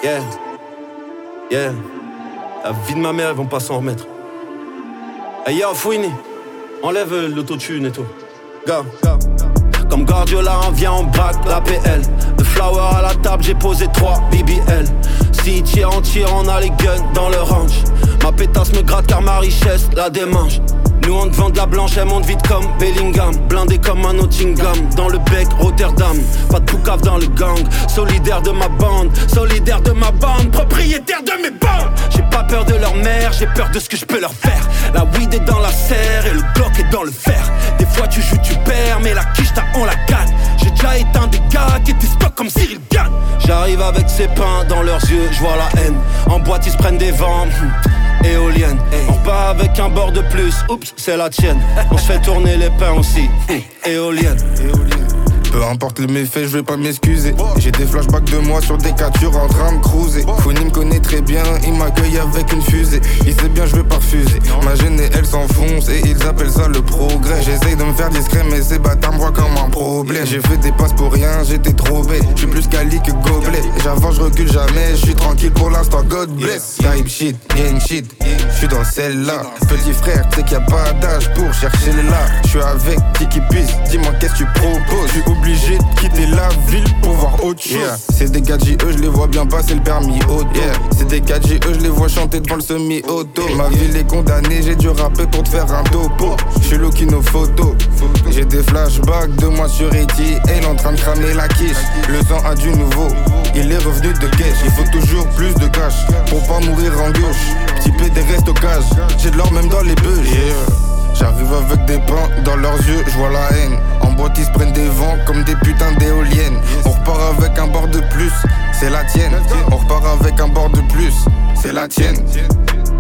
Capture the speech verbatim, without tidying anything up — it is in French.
Yeah, yeah. La vie de ma mère, ils vont pas s'en remettre. Hey yo, Fouini, enlève l'autotune et tout. Go, go. Comme Guardiola, on vient, on braque la P L. De flower à la table, j'ai posé trois B B L. Si tire, on tire, on a les guns dans le range. Ma pétasse me gratte car ma richesse la démange. Nous on te vend de la blanche, elle monte vite comme Bellingham. Blindé comme un Nottingham, dans le bec Rotterdam. Pas de boucave dans le gang, solidaire de ma bande. Solidaire de ma bande, propriétaire de mes bandes. J'ai pas peur de leur mère, j'ai peur de ce que je peux leur faire. La weed est dans la serre et le Glock est dans le fer. Des fois tu joues, tu perds, mais la quiche t'as on la gagne. J'ai déjà éteint des gars qui étaient stock comme Cyril Gann. J'arrive avec ces pains dans leurs yeux, je vois la haine. En boîte ils se prennent des vents. Éolienne, on repart avec un bord de plus, oups, c'est la tienne. On se fait tourner les pains aussi, éolienne. Peu importe les méfaits, je vais pas m'excuser. J'ai des flashbacks de moi sur des captures en train de cruiser. Fouini me connaît très bien, il m'accueille avec une fusée. Il sait bien je vais pas refuser. Ma gêne et elle s'enfonce et ils appellent ça le progrès. J'essaye de me faire discret mais ces bâtards me voient comme un problème. J'ai fait des passes pour rien, j'étais trop bête. J'suis plus quali que gobelet. J'avance, je recule jamais, j'suis tranquille pour l'instant, God bless. Type shit, gang shit, j'suis dans celle-là. Petit frère, t'sais qu'il y a pas d'âge pour chercher les là. J'suis avec Tiki Piss, dis-moi qu'est-ce que tu proposes. Obligé de quitter la ville pour voir autre chose. Yeah. C'est des gars de J E, je les vois bien passer le permis auto. Yeah. C'est des gars de J E, je les vois chanter devant le semi-auto. Ma ville est condamnée, j'ai dû rapper pour te faire un topo. J'suis low-key nos photos. J'ai des flashbacks de moi sur E T L en train de cramer la quiche. Le sang a du nouveau, il est revenu de cash. Il faut toujours plus de cash pour pas mourir en gauche. Petit P des restockages, j'ai de l'or même dans les beuges. Yeah. J'arrive avec des pains dans leurs yeux, je vois la haine. En boîte ils se prennent des vents comme des putains d'éoliennes. On repart avec un bord de plus, c'est la tienne. On repart avec un bord de plus, c'est la tienne.